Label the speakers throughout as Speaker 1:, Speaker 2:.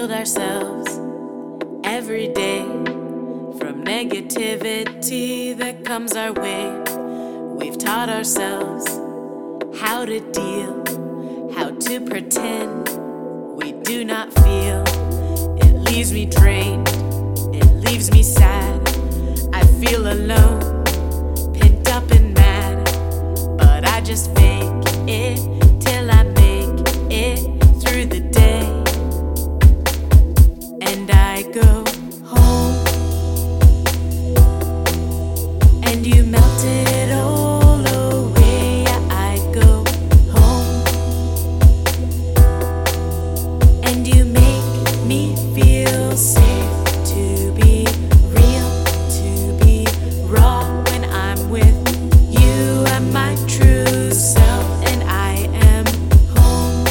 Speaker 1: shield ourselves every day from negativity that comes our way. We've taught ourselves how to deal, how to pretend we do not feel. It leaves me drained, it leaves me sad. I feel alone, pent up and mad, but I just fake it till I make it through the day. And I go home, and you melt it all away. I go home, and you make me feel safe to be real, to be raw when I'm with you. I'm my true self, and I am home.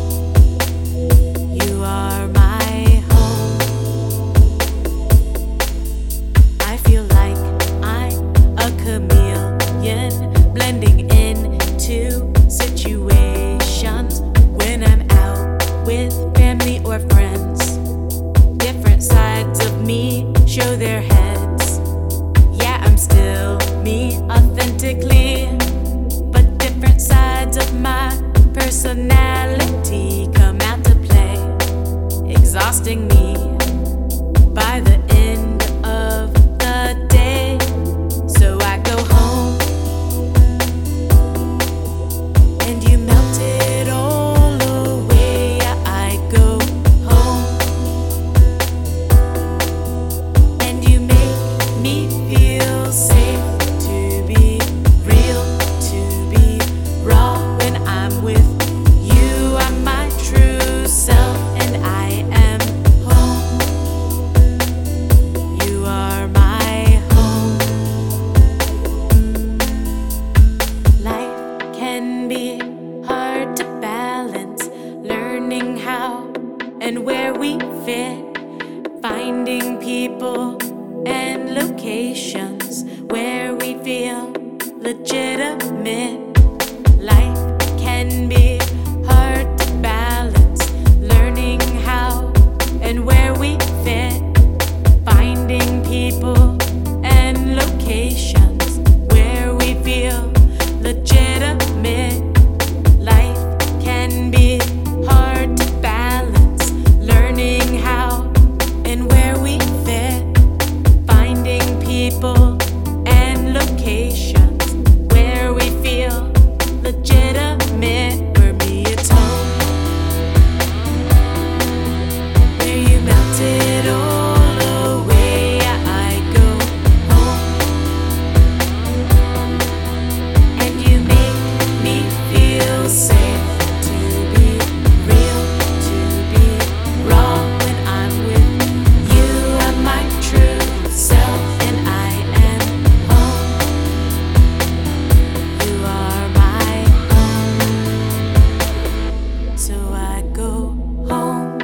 Speaker 1: You are my home. I feel like I'm a chameleon, blending into situations when I'm out with family or friends. Different sides of me show their heads. Yeah, I'm still me authentically, but different sides of my personality come out to play, exhausting me by the end of the day. So I go home, and you melt it all away. I go home, and you make me feel safe to be real, to be raw when I'm with you. I'm my true self, and I am home. You are my home. Life can be hard to balance, learning how and where we fit, finding people and locations where we feel legitimate. Life can be hard to balance, learning how and where we fit, finding people and locations where we feel legitimate. Life can be hard to balance, learning how and where we fit, finding people and locations where we feel legitimate. For me, it's home, where you melt it all away. I go home, and you make me feel safe to be real, to be raw when I'm with you. I'm my true self, and I am home. You are my home. So I go home,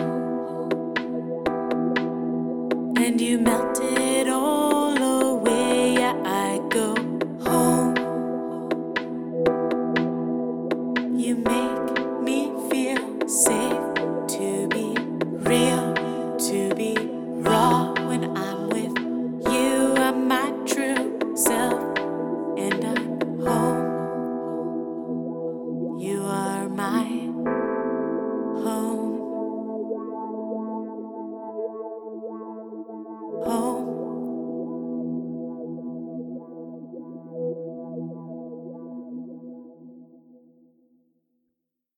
Speaker 1: and you melt it all away. Yeah, I go home. You make me feel safe to be real.